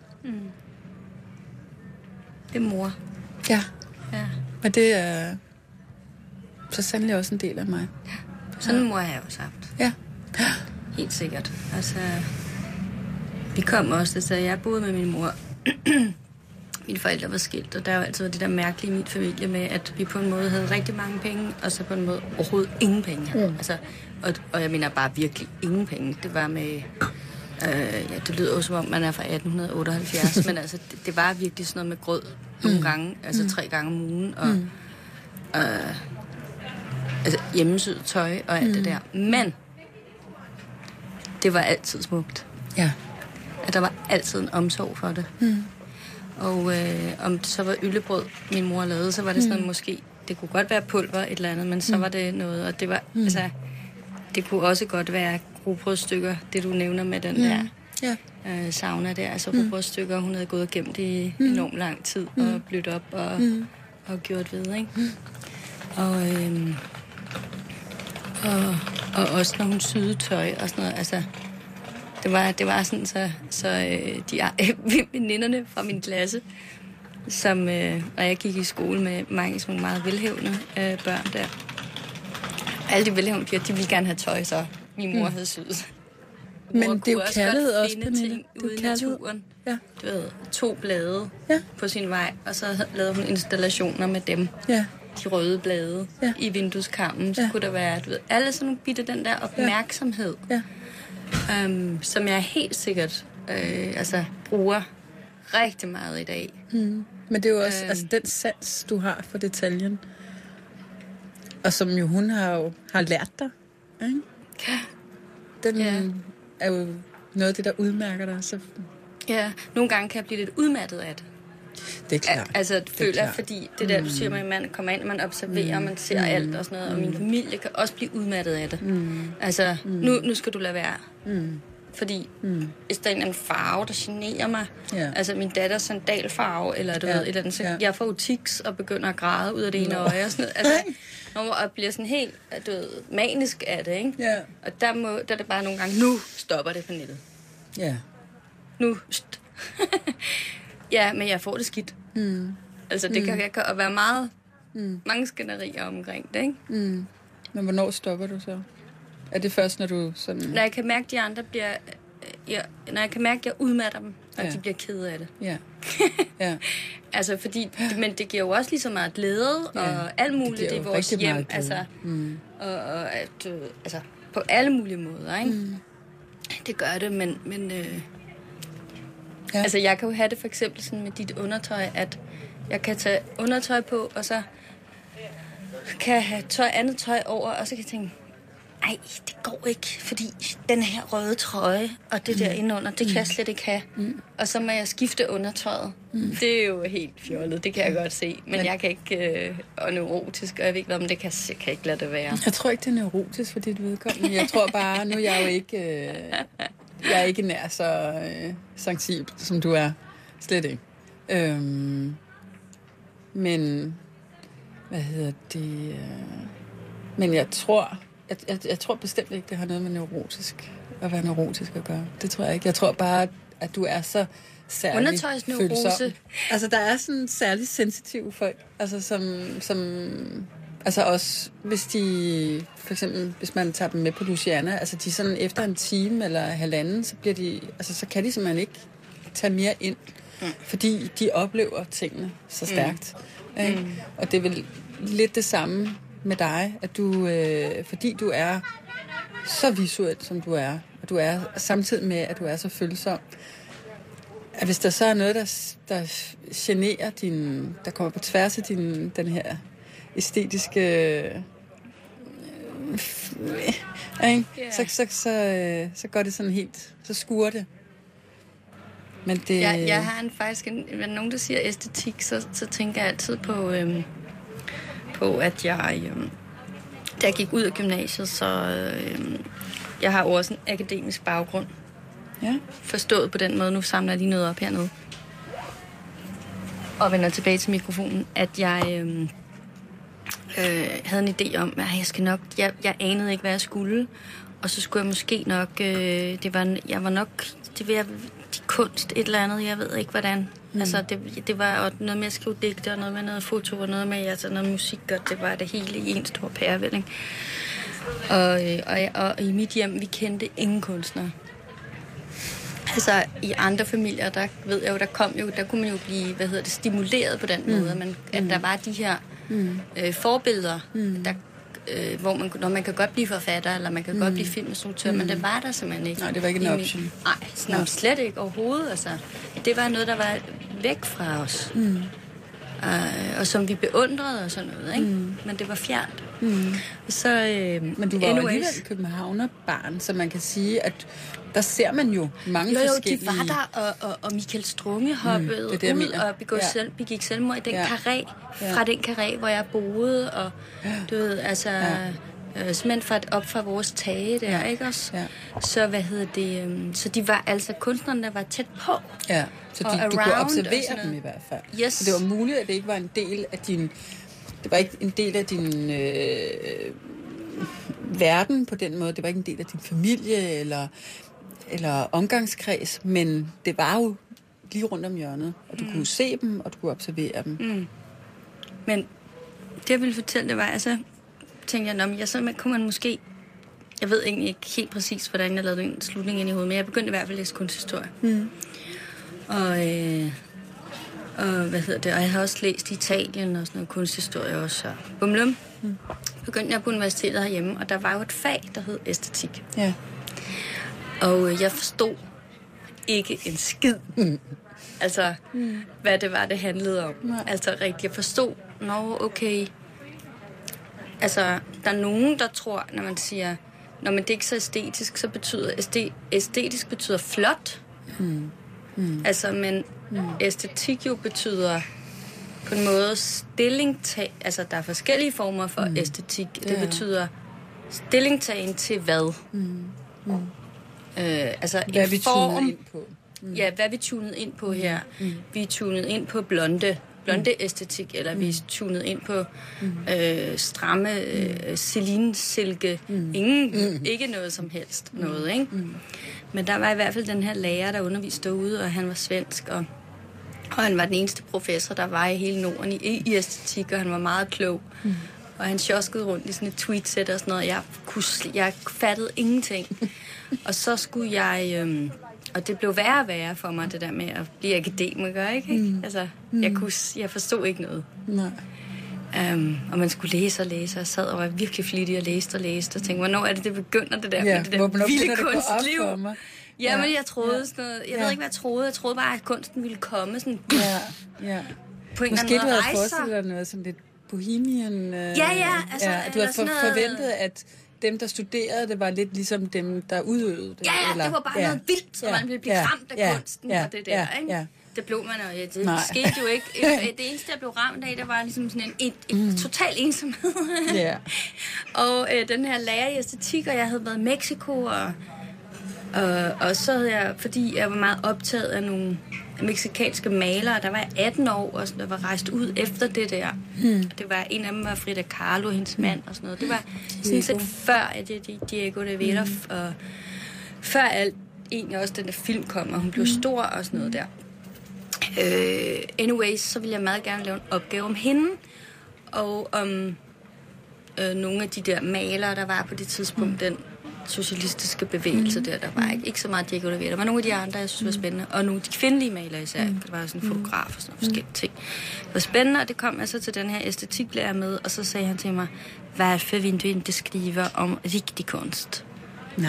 Det er mor. Ja. Og det er så sandelig også en del af mig. Ja. Sådan en mor har jeg også haft. Ja. Helt sikkert. Altså, vi kom også, så jeg boede med min mor. Mine forældre var skilt, og der var altid det der mærkelige i min familie med, at vi på en måde havde rigtig mange penge, og så på en måde overhovedet ingen penge. Altså, og jeg mener bare virkelig ingen penge. Det var med... det lyder også som om, man er fra 1878, men altså, det var virkelig sådan noget med grød nogle gange, altså 3 gange om ugen, og altså hjemmesyet tøj og alt det der. Men det var altid smukt. Ja. At der var altid en omsorg for det. Og om det så var yllebrød, min mor lavede, så var det sådan måske, det kunne godt være pulver et eller andet, men så var det noget, og det var, altså, det kunne også godt være rugbrødstykker, det du nævner med den der sauna der, altså rugbrødstykker, hun havde gået og gemt i enormt lang tid, og blødt op og gjort ved, ikke? Og også når hun syede tøj og sådan noget, altså, det var sådan, så de veninderne fra min klasse, som, og jeg gik i skole med mange sådan meget velhævende børn der. Alle de velhævende piger, de ville gerne have tøj, så min mor havde syet. Men det er jo kærlighed også, Pernille. Ude i naturen. Ja. Du ved, 2 blade på sin vej, og så lavede hun installationer med dem. Ja. De røde blade i vindueskarmen. Så kunne der være, du ved, alle sådan nogle bitte, den der opmærksomhed. Ja. Som jeg helt sikkert bruger rigtig meget i dag. Men det er jo også den sans, du har for detaljen. Og som jo hun har lært dig. Ikke? Ja. Den er jo noget af det, der udmærker dig. Så... Ja, nogle gange kan jeg blive lidt udmattet af det. Det er klart. Altså, føler jeg, fordi det der, du siger med, at man kommer ind, man observerer, man ser alt og sådan noget, og min familie kan også blive udmattet af det. Altså, nu skal du lade være. Fordi hvis der er en eller anden farve, der generer mig, altså min datters sandalfarve, eller du ved, et eller andet, så jeg får tics og begynder at græde ud af det ene øje og sådan noget. Altså, og bliver sådan helt, du ved, manisk af det, ikke? Ja. Og der er det bare nogle gange, nu stopper det på nettet. Ja. Nu. Ja, men jeg får det skidt. Altså, det kan være meget, mange skænderier omkring det, ikke? Men hvornår stopper du så? Er det først, når du sådan... Når jeg kan mærke, at de andre bliver... når jeg kan mærke, at jeg udmatter dem, og de bliver kede af det. Ja. Ja. Altså, fordi... Men det giver jo også lige så meget glæde, og alt muligt i vores hjem. Altså, og at, altså, på alle mulige måder, ikke? Det gør det, men altså, jeg kan jo have det for eksempel sådan med dit undertøj, at jeg kan tage undertøj på, og så kan jeg have andet tøj over, og så kan jeg tænke... Ej, det går ikke, fordi den her røde trøje og det der indenunder, det kan jeg slet ikke have. Og så må jeg skifte undertøjet. Det er jo helt fjollet, det kan jeg godt se. Men jeg kan ikke, og neurotisk, og jeg ved ikke, om det kan ikke lade det være. Jeg tror ikke, det er neurotisk for dit vedkommende. Jeg tror bare, nu er jeg jo ikke, jeg er ikke nær så sensibel, som du er. Slet ikke. Men, hvad hedder det? Men jeg tror... Jeg tror bestemt ikke, det har noget med neurotisk at være neurotisk at gøre. Det tror jeg ikke. Jeg tror bare, at du er så særlig følsom. Altså, der er sådan særligt sensitive folk, altså som altså også, hvis de, for eksempel, hvis man tager dem med på Louisiana, altså de sådan efter en time eller halvanden, så bliver de, altså så kan de simpelthen ikke tage mere ind, fordi de oplever tingene så stærkt. Og det er vel lidt det samme med dig, at du, fordi du er så visuel, som du er, og du er samtidig med, at du er så følsom, at hvis der så er noget, der generer der kommer på tværs af den her æstetiske så går det sådan helt, så skuer det. Men det... Jeg har faktisk nogen, der siger æstetik, så tænker jeg altid på, at jeg, da jeg gik ud af gymnasiet, så jeg har også en akademisk baggrund. Ja. Forstået på den måde, nu samler jeg lige noget op hernede. Og vender tilbage til mikrofonen, at jeg havde en idé om, at jeg skal nok, jeg anede ikke, hvad jeg skulle. Og så skulle jeg måske nok, de kunst, et eller andet, jeg ved ikke hvordan. Altså, det var noget med at skrive digte, og noget med noget foto, og noget med noget musik, og det var det hele i en stor pærevælling. Og i mit hjem, vi kendte ingen kunstnere. Altså, i andre familier, der ved jeg jo, der kunne man jo blive, stimuleret på den måde, at der var de her forbilleder, der når man kan godt blive forfatter, eller man kan godt blive filminstruktør, men det var der simpelthen ikke. Nej, det var ikke en option. Nej, slet ikke overhovedet. Altså, det var noget, der var væk fra os. Og som vi beundrede og sådan noget, ikke? Men det var fjernt. Så, men du var jo alligevel københavnerbarn, så man kan sige, at der ser man jo mange forskellige... Jo, de var der, og Michael Strunge hoppede ud og begik selvmord i den karré, fra den karré, hvor jeg boede, og du ved, altså... simpelthen op fra vores tage der, ikke også? Ja. Så så de var altså kunstnerne, der var tæt på. Ja, så du kunne observere dem i hvert fald. Yes. Så det var muligt, at det ikke var en del af din... Det var ikke en del af din verden på den måde. Det var ikke en del af din familie eller omgangskreds, men det var jo lige rundt om hjørnet. Og du kunne se dem, og du kunne observere dem. Men det, jeg ville fortælle, det var altså... tænkte jeg, så kunne man måske... Jeg ved egentlig ikke helt præcis, hvordan jeg lavede en slutning ind i hovedet, men jeg begyndte i hvert fald at læse kunsthistorie. Og og jeg har også læst i Italien og sådan noget kunsthistorie også. Bumlum. Begyndte jeg på universitetet herhjemme, og der var jo et fag, der hed æstetik. Ja. Og jeg forstod ikke en skid. Altså, hvad det var, det handlede om. Nej. Altså rigtigt, jeg forstod, okay... Altså, der er nogen, der tror, når man siger, når man det ikke er så æstetisk, så betyder æstetisk betyder flot. Altså, men æstetik jo betyder på en måde stillingtag. Altså, der er forskellige former for æstetik. Det betyder stillingtagen til hvad? Altså, hvad vi tunet ind på. Ja, hvad vi tunet ind på her. Vi er tunet ind på blonde æstetik, eller vi er tunet ind på stramme Celine-silke. Ikke noget som helst. Noget, ikke? Men der var i hvert fald den her lærer, der underviste derude, og han var svensk, og han var den eneste professor, der var i hele Norden i æstetik, og han var meget klog. Og han sjoskede rundt i sådan et tweetsæt og sådan noget. Jeg fattede ingenting. Og så skulle jeg... og det blev værre og værre for mig, det der med at blive akademiker, ikke? Altså, jeg forstod ikke noget. Nej. Og man skulle læse og læse, og sad og var virkelig flittig og læste, og tænkte, hvornår er det begynder, det der, med det der vilde kunstliv? Ja, men jeg troede sådan noget, jeg ved ikke, hvad jeg troede. Jeg troede bare, at kunsten ville komme sådan på en eller anden måde. Måske du havde forestillet dig noget som lidt bohemian. Altså, du havde forventet, at dem, der studerede, det var lidt ligesom dem, der udøvede det. Ja, eller, det var bare noget vildt, så man ville blive ramt af kunsten og det der, ikke? Ja. Det blev man jo, det skete jo ikke. Det eneste, jeg blev ramt af, der var ligesom sådan en total ensomhed. Og den her lærer i æstetik, og jeg havde været i Mexico, og så havde jeg, fordi jeg var meget optaget af nogle mexikanske malere, der var jeg 18 år, og jeg var rejst ud efter det der. Det var, en af dem var Frida Kahlo, hendes mand og sådan noget. Det var sådan set før, at Diego Rivera, og før alt, egentlig også den der film kom, og hun blev stor og sådan noget der. Anyways, så ville jeg meget gerne lave en opgave om hende, og om nogle af de der malere, der var på det tidspunkt, den socialistiske bevægelse der var ikke så meget Diego Rivera. Der var nogle af de andre, jeg synes var spændende, og nogle af de kvindelige malere især. Der var sådan en fotograf og sådan nogle forskellige ting. Det var spændende, og det kom jeg så til den her æstetiklærer med, og så sagde han til mig, hvorfor vil du ikke skrive om rigtig kunst? Nej.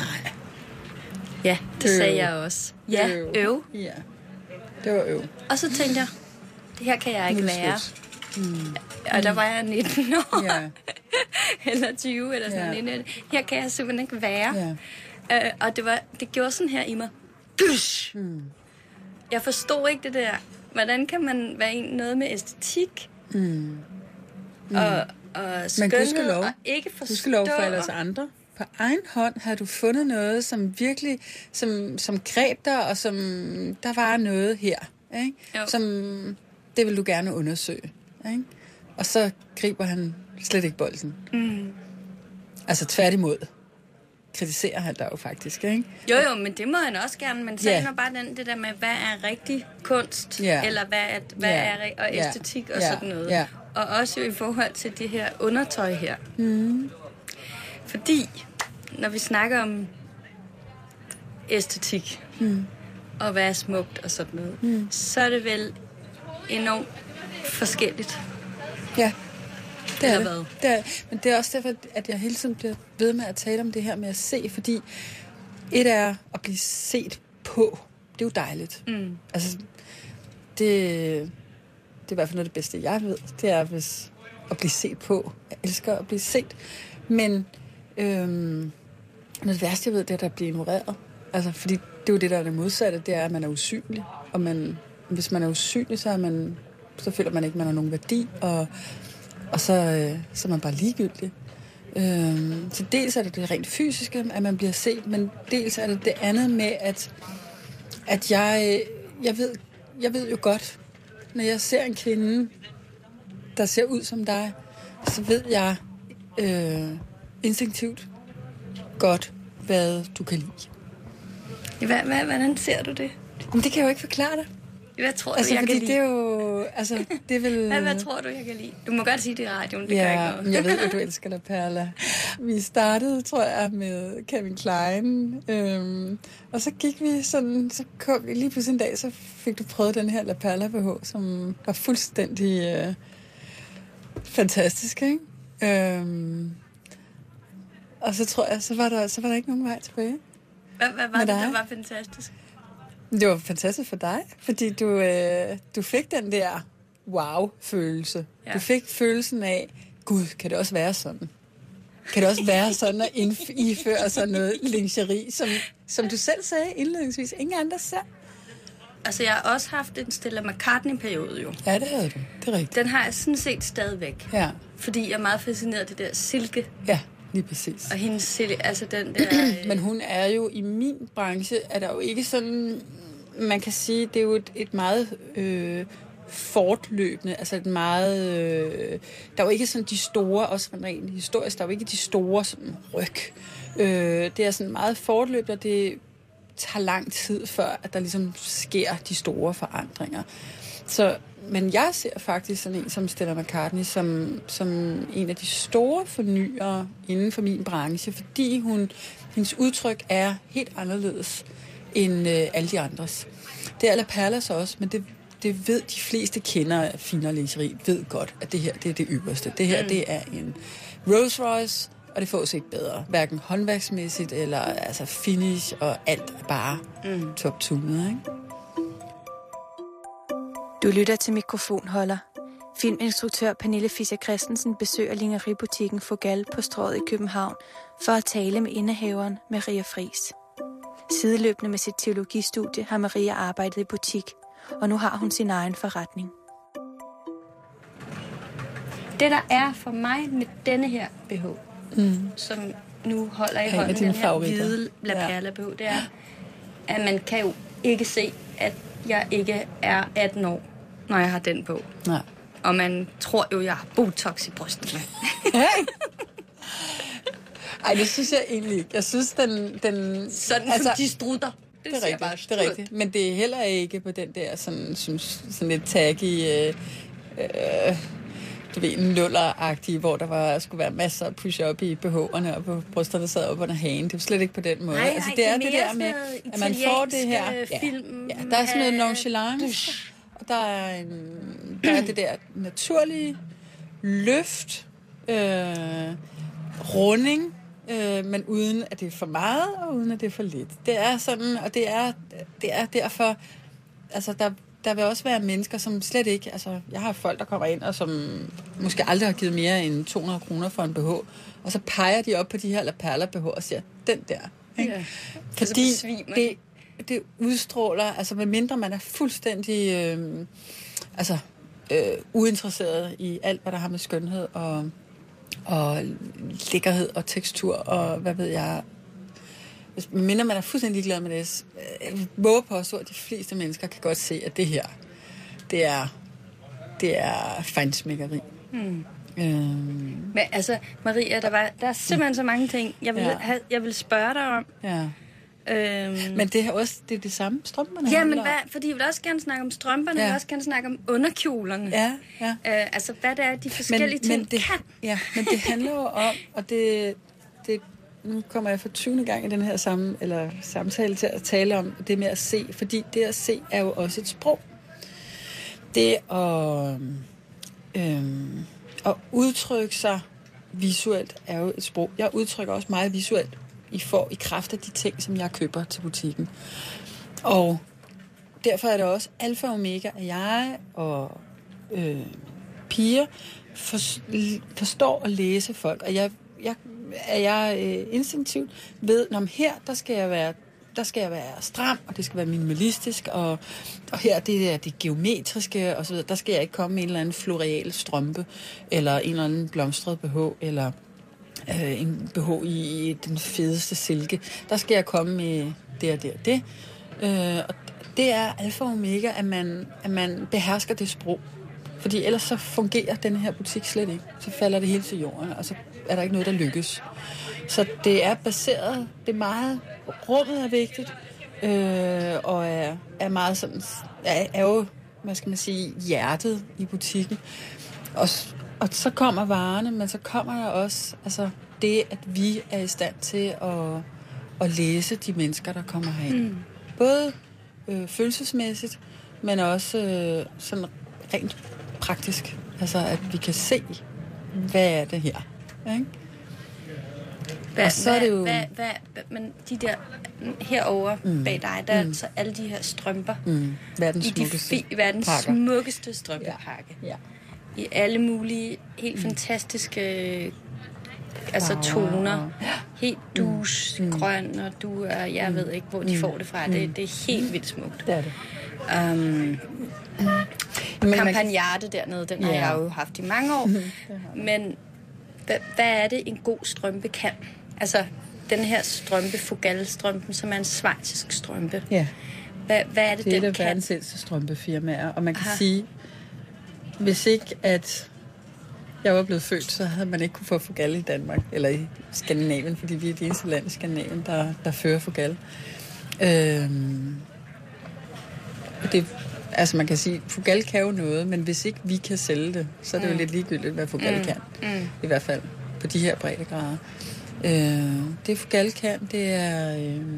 Ja, det sagde jeg også. Ja, øv. Ja, det var øv. Og så tænkte jeg, det her kan jeg ikke lære. Og der var jeg 19 år. Eller 20, eller sådan noget. Her kan jeg simpelthen ikke være. Og det gjorde sådan her i mig. Jeg forstod ikke det der. Hvordan kan man være noget med æstetik? Og skønhed, og ikke forstå. Du skal lov for ellers andre. På egen hånd har du fundet noget, som virkelig, som greb dig, og som der var noget her, ikke? Som det vil du gerne undersøge, ikke? Og så griber han slet ikke bolden. Altså tværtimod kritiserer han dig jo faktisk, ikke? Jo, men det må han også gerne. Men så er bare det der med, hvad er rigtig kunst, eller hvad er og æstetik og sådan noget. Og også i forhold til det her undertøj her. Fordi, når vi snakker om æstetik, og hvad er smukt og sådan noget, så er det vel enormt forskelligt. Ja, det er det. Men det er også derfor, at jeg hele tiden bliver ved med at tale om det her med at se, fordi et er at blive set på. Det er jo dejligt. Altså, det er i hvert fald noget af det bedste, jeg ved. Det er at blive set på. Jeg elsker at blive set. Men noget værste, jeg ved, det er, at der bliver ignoreret. Altså, fordi det er jo det, der er det modsatte. Det er, at man er usynlig. Og hvis man er usynlig, så føler man ikke, at man har nogen værdi. Og så er man bare ligegyldig. Så dels er det rent fysiske, at man bliver set, men dels er det andet med, at jeg ved jo godt, når jeg ser en kvinde, der ser ud som dig, så ved jeg instinktivt godt, hvad du kan lide. Hvordan ser du det? Men det kan jeg jo ikke forklare dig. Hvad tror du, jeg kan lide? Det er jo... Altså, det vil... Hvad tror du, jeg kan lide? Du må godt sige det i radioen, det gør ikke noget. Jeg ved, at du elsker dig, Perla. Vi startede, tror jeg, med Calvin Klein. Og så gik vi sådan... Så kom vi lige på en dag, så fik du prøvet den her La Perla BH, som var fuldstændig fantastisk, ikke? Og så tror jeg, så var der ikke nogen vej tilbage. Hvad var det, der var fantastisk? Det var fantastisk for dig, fordi du fik den der wow-følelse. Ja. Du fik følelsen af, gud, kan det også være sådan? Kan det også være sådan at iføre sådan noget lingerie, som du selv sagde indledningsvis, ingen andre ser? Altså, jeg har også haft en Stella McCartney-periode, jo. Ja, det havde du. Det er rigtigt. Den har jeg sådan set stadigvæk. Ja. Fordi jeg er meget fascineret af det der silke. Ja, lige præcis. Og hendes silke, altså den der... Men hun er jo, i min branche, er der jo ikke sådan... Man kan sige, det er jo et meget fortløbende, altså et meget... der er jo ikke sådan de store, også rent historisk, der er jo ikke de store sådan ryg. Det er sådan meget fortløbende, og det tager lang tid, før at der ligesom sker de store forandringer. Så, men jeg ser faktisk sådan en som Stella McCartney som en af de store fornyere inden for min branche, fordi hendes udtryk er helt anderledes end alle de andres. Det er La Perlas også, men det ved de fleste kender af finere lingeri, ved godt, at det her det er det ypperste. Det her det er en Rolls Royce, og det fås ikke bedre. Hverken håndværksmæssigt eller altså finish, og alt er bare top-tunet, ikke? Du lytter til Mikrofonholder. Filminstruktør Pernille Fischer Christensen besøger lingeributikken Fogal på Strøget i København for at tale med indehaveren Maria Friis. Sideløbende med sit teologistudie har Maria arbejdet i butik, og nu har hun sin egen forretning. Det, der er for mig med denne her BH, som nu holder i hånden, den her hvide La Perla BH, det er, at man kan jo ikke se, at jeg ikke er 18 år, når jeg har den på. Nej. Og man tror jo, jeg har Botox i brystene. Ej, det synes jeg egentlig ikke. Jeg synes, den sådan altså, som de strutter. Det er rigtigt. Men det er heller ikke på den der sådan lidt taggy, du ved, en nuller-agtige, hvor der skulle være masser af push-up i BH'erne, og på brysterne sad op under hagen. Det er slet ikke på den måde. Nej, det er det der med, at man får det her... Film, ja, der er sådan noget nonchalance, og der er det der naturlige løft, runding, men uden at det er for meget, og uden at det er for lidt. Det er sådan, og det er derfor... Altså, der vil også være mennesker, som slet ikke... Altså, jeg har folk, der kommer ind, og som måske aldrig har givet mere end 200 kroner for en BH, og så peger de op på de her La Perla BH og siger, den der. Ikke? Ja. Fordi det udstråler... Altså, medmindre man er fuldstændig uinteresseret i alt, hvad der har med skønhed og lækkerhed og tekstur, og hvad ved jeg... Mindre man er fuldstændig ligeglad med det, jeg våger på at de fleste mennesker kan godt se, at det her, det er fejnsmækkeri. Men altså, Maria, der er simpelthen så mange ting, jeg vil spørge dig om. Ja. Men det er også det samme, strømperne. Ja, men fordi jeg vil også gerne snakke om strømperne, jeg vil også gerne snakke om underkjolerne. Ja. Altså, hvad det er, de forskellige ting kan. Ja, men det handler jo om, og det nu kommer jeg for 20. gang i den her samtale til at tale om det med at se, fordi det at se er jo også et sprog. Det at udtrykke sig visuelt er jo et sprog. Jeg udtrykker også meget visuelt i kraft af de ting, som jeg køber til butikken. Og derfor er det også alfa og omega, at jeg og piger forstår at læse folk, og jeg instinktivt ved, om her, der skal jeg være stram, og det skal være minimalistisk, og her, det er det geometriske, og så videre. Der skal jeg ikke komme med en eller anden floreal strømpe, eller en eller anden blomstret BH, eller en BH i den fedeste silke. Der skal jeg komme med det og det og det. Og det er alfa og omega, at man behersker det sprog. Fordi ellers så fungerer den her butik slet ikke. Så falder det hele til jorden, og så er der ikke noget, der lykkes. Så det er baseret, det er meget, rummet er vigtigt, og er meget sådan, er jo, hvad skal man sige, hjertet i butikken. Og så kommer varerne, men så kommer der også, altså det, at vi er i stand til at læse de mennesker, der kommer herind. Både følelsesmæssigt, men også sådan rent praktisk. Altså, at vi kan se, hvad er det her, ikke? Men de der herovre bag dig, der er så alle de her strømper. Verdens smukkeste strømpepakke. Ja. I alle mulige helt fantastiske altså toner. Helt grøn, og du er, jeg ved ikke, hvor de får det fra. Det er helt vildt smukt. Det er det. Campagnate dernede, den har jeg jo haft i mange år. Men hvad er det, en god strømpe kan? Altså, den her strømpe, Fogal-strømpen, som er en schweizisk strømpe. Ja. Hvad er det, den kan? Det er verdens ældste strømpefirmaer, og man kan sige, hvis ikke at jeg var blevet født, så havde man ikke kunne få Fogal i Danmark, eller i Skandinavien, fordi vi er det eneste land i Skandinavien, der fører Fogal. Det, altså man kan sige, Fogal kan jo noget, men hvis ikke vi kan sælge det, så er det jo lidt ligegyldigt, hvad Fogal kan. I hvert fald på de her breddegrader. Det Fogal kan, det er...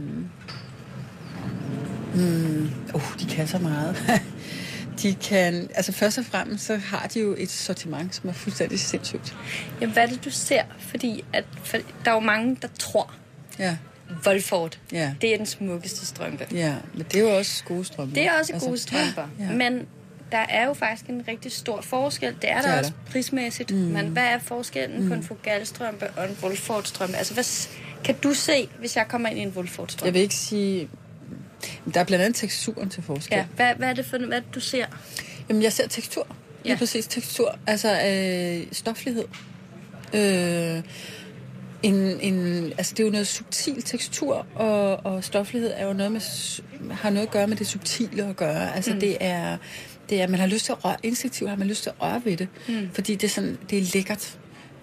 de kan så meget. De kan, altså først og fremmest, så har de jo et sortiment, som er fuldstændig sindssygt. Jamen, hvad er det, du ser? Fordi der er jo mange, der tror, Wolford, det er den smukkeste strømpe. Ja, men det er jo også gode strømper. Det er også gode strømper, men der er jo faktisk en rigtig stor forskel. Det er der også prismæssigt, men hvad er forskellen på en Fogal-strømpe og en Wolford-strømpe? Altså, hvad kan du se, hvis jeg kommer ind i en Wolford-strømpe? Jeg vil ikke sige... Der er blandt andet teksturen til forskel. Ja, hvad er det for hvad du ser? Jamen, jeg ser tekstur. Lige præcis tekstur. Altså stoflighed. Altså, det er jo noget subtil tekstur, og stoflighed er jo noget med, har noget at gøre med det subtile at gøre. Altså, det er man har lyst til at røre, instinktivt har man lyst til at røre ved det, fordi det er sådan, det er lækkert.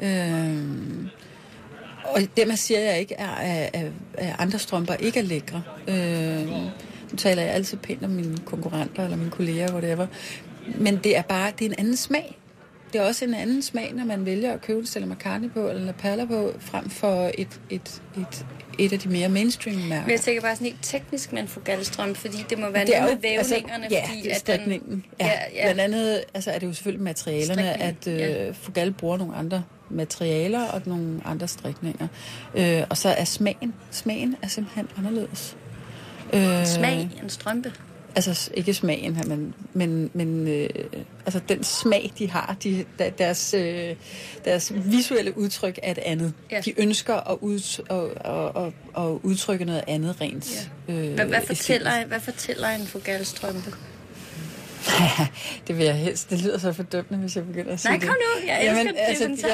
Og det, man siger, jeg ikke, er andre strømper ikke er lækre. Nu taler jeg altid pænt om mine konkurrenter eller mine kolleger, whatever. Men det er en anden smag. Det er også en anden smag, når man vælger at købe en Stella McCartney på eller en Perla på, frem for et af de mere mainstream-mærker. Men jeg tænker bare sådan helt teknisk med en Fogal-strømpe, fordi det må være noget med vævningerne. Altså, fordi at strikningen. Blandt andet altså, er det jo selvfølgelig materialerne, at Fogal bruger nogle andre materialer og nogle andre strikninger. Og så er smagen er simpelthen anderledes. Smag i en strømpe? Altså ikke smagen her, men altså den smag, de har, deres visuelle udtryk er et andet. Ja. De ønsker at udtrykke noget andet rent. Hvad fortæller en Fogal-strømpe? Det vil jeg helst. Det lyder så fordømmende, hvis jeg begynder at sige det. Nej, kom nu. Jeg elsker det. Altså,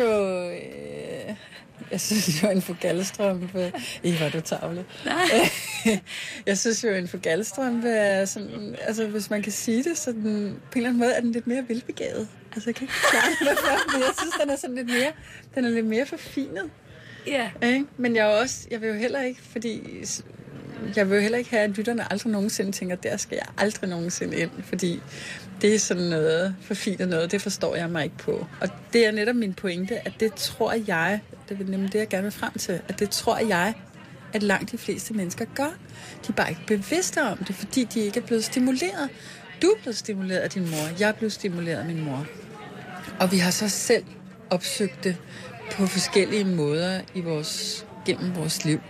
jeg synes jo, en Fogal-strømpe... Hvor er du tavle. Jeg synes jo, en Fogal-strømpe er sådan... Altså, hvis man kan sige det, så den, på en eller anden måde er den lidt mere velbegavet. Altså, jeg kan ikke klare det hvorfor, men jeg synes, den er sådan lidt mere... Den er lidt mere forfinet. Ja. Men jeg vil jo heller ikke, fordi... Jeg vil jo heller ikke have, at lytterne aldrig nogensinde tænker, der skal jeg aldrig nogensinde ind, fordi det er sådan noget forfinet noget, det forstår jeg mig ikke på. Og det er netop min pointe, at det tror jeg, det er nemlig det, jeg gerne vil frem til, at det tror jeg, at langt de fleste mennesker gør. De er bare ikke bevidste om det, fordi de ikke er blevet stimuleret. Du er blevet stimuleret af din mor, jeg er blevet stimuleret af min mor. Og vi har så selv opsøgt det på forskellige måder gennem vores liv.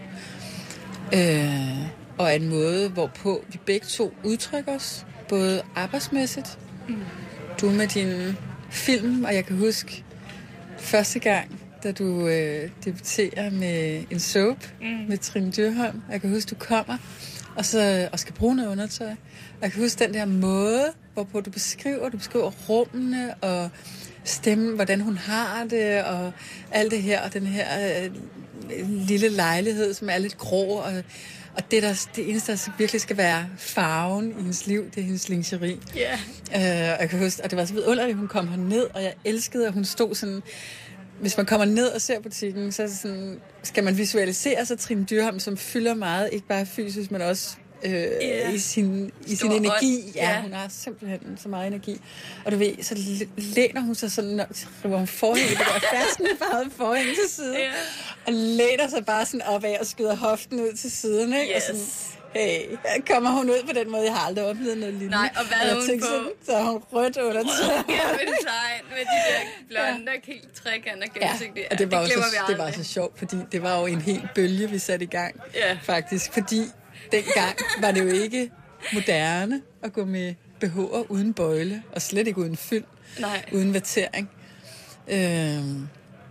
Og en måde, hvorpå vi begge to udtrykker os, både arbejdsmæssigt. Du med din film, og jeg kan huske første gang, da du debuterer med en soap med Trine Dyrholm. Jeg kan huske, du kommer og skal bruge noget undertøj. Og jeg kan huske den der måde, hvorpå du beskriver rummene og stemmen, hvordan hun har det, og alt det her, og den her lille lejlighed, som er lidt grå, og det eneste, der virkelig skal være farven i hendes liv, det er hendes lingerie. Jeg kan huske, og det var så vidunderligt, at hun kom herned, og jeg elskede, at hun stod sådan... Hvis man kommer ned og ser butikken, så sådan, skal man visualisere sig Trine Dyrholm, som fylder meget, ikke bare fysisk, men også i sin energi. Ja, hun har simpelthen så meget energi. Og du ved, så læner hun sig sådan, hvor hun forhænge, det var fastnefarvet forhænge til siden, og læner sig bare sådan opad og skyder hoften ud til siden, ikke? Og sådan, hey, kommer hun ud på den måde, jeg har aldrig oplevet noget lignende. Nej, og hvad er hun på? Sådan, så er hun rødt under tøjet. Med de der blonde, helt trekanter gennemsigtige. Og det var så sjovt, fordi det var jo en helt bølge, vi satte i gang, faktisk. Fordi dengang var det jo ikke moderne at gå med BH'er uden bøjle, og slet ikke uden fyld, uden vatering.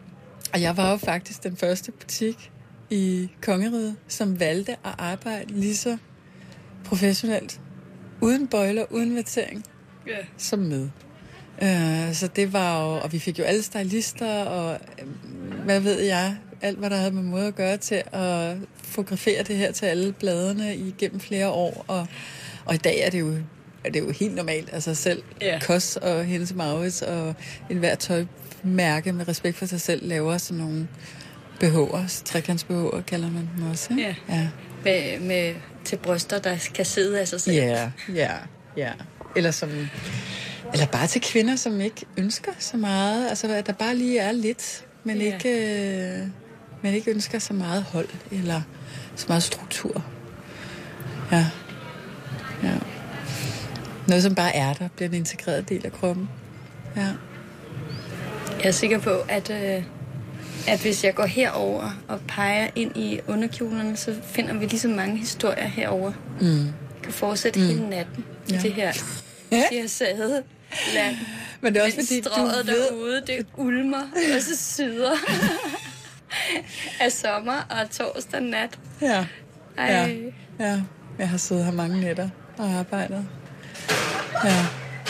Og jeg var jo faktisk den første butik i Kongeriget, som valgte at arbejde lige så professionelt, uden bøjler, uden vertering, som med. Så det var jo, og vi fik jo alle stylister, og hvad ved jeg, alt hvad der havde med måde at gøre til at fotografere det her til alle bladene igennem flere år, og i dag er det jo helt normalt, altså selv Kos og Hennes Mauritz og enhver tøjmærke med respekt for sig selv laver sådan nogle BH'er, trekantsBH'er kalder man dem også. Ja. Med til bryster, der kan sidde af sig selv. Ja. Eller bare til kvinder, som ikke ønsker så meget, altså at der bare lige er lidt, men ikke ønsker så meget hold, eller så meget struktur. Ja. Noget, som bare er der, bliver en integreret del af kroppen. Ja. Jeg er sikker på, at hvis jeg går herover og peger ind i underkjolerne, så finder vi lige så mange historier herover. Kan fortsætte hele natten i det her sade land. Men det er også fordi, strøget derude, det ulmer, og så syder af sommer og torsdag nat. Ja. Jeg har siddet her mange nætter og arbejdet. Ja.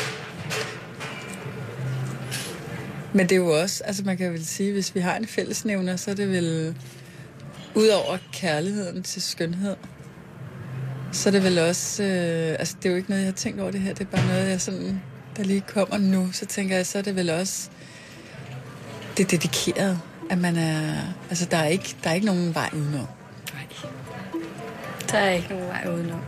Men det er jo også, altså man kan vel sige, hvis vi har en fællesnævner, så er det vel, ud over kærligheden til skønhed, så er det vel også, altså det er jo ikke noget, jeg har tænkt over det her, det er bare noget, jeg sådan, der lige kommer nu, så tænker jeg, så er det vel også det dedikerede, at man er, altså der er ikke nogen vej udenom. Nej, der er ikke nogen vej udenom.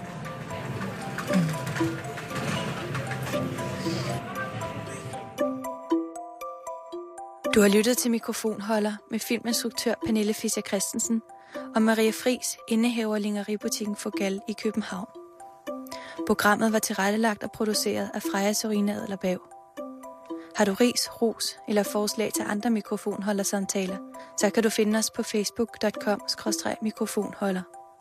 Du har lyttet til Mikrofonholder med filminstruktør Pernille Fischer Christensen og Maria Friis, indehaver lingeributikken Fogal i København. Programmet var tilrettelagt og produceret af Freja Sorina Adlerbav. Har du ris, ros eller forslag til andre mikrofonholdersamtaler, så kan du finde os på facebook.com/mikrofonholder.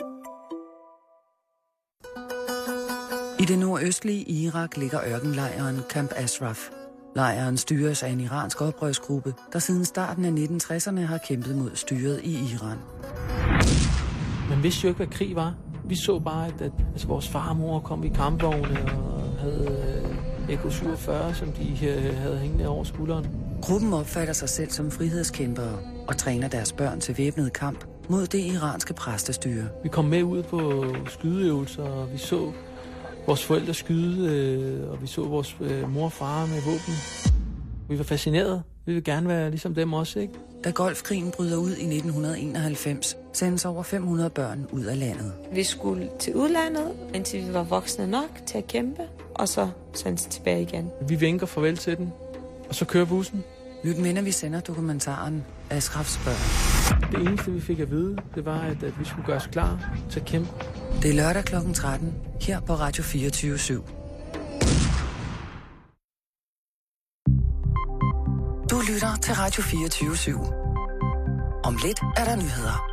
I det nordøstlige Irak ligger ørkenlejren Camp Ashraf. Lejren styres af en iransk oprørsgruppe, der siden starten af 1960'erne har kæmpet mod styret i Iran. Man vidste jo ikke, hvad krig var. Vi så bare, at vores far og mor kom i kampvogne og havde AK-47, som de havde hængende over skulderen. Gruppen opfatter sig selv som frihedskæmpere og træner deres børn til væbnet kamp mod det iranske præstestyre. Vi kom med ud på skydeøvelser, og vi så vores forældre skyde, og vi så vores mor og far med våben. Vi var fascineret. Vi ville gerne være ligesom dem også, ikke? Da Golfkrigen bryder ud i 1991, sendes over 500 børn ud af landet. Vi skulle til udlandet, indtil vi var voksne nok til at kæmpe, og så sendes tilbage igen. Vi vinker farvel til den, og så kører bussen. Lyt med, når vi sender dokumentaren Ashrafs børn. Det eneste, vi fik at vide, det var, at vi skulle gøre os klar til at kæmpe. Det er lørdag kl. 13, her på Radio 24/7. Du lytter til Radio 24/7. Om lidt er der nyheder.